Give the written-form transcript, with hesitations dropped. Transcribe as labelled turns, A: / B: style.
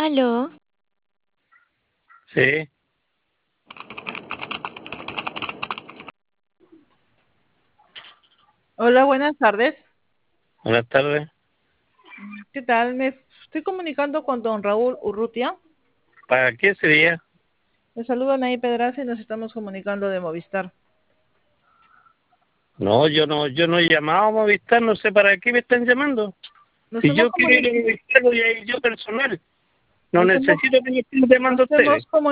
A: Aló,
B: Sí,
C: Hola, buenas tardes.
B: buenas tardes.
C: ¿Qué tal? Me estoy comunicando con don Raúl Urrutia.
B: ¿Para qué sería?
C: Le saluda Nay Pedraza y nos estamos comunicando de Movistar.
B: No, yo no he llamado a Movistar, no sé para qué me están llamando.
C: Nos
B: Si
C: hemos,
B: yo quiero
C: comuni-
B: ir a Movistar, voy a ir yo personal. No
C: nos hemos,
B: necesito que me estén llamando
C: nos hemos
B: ustedes.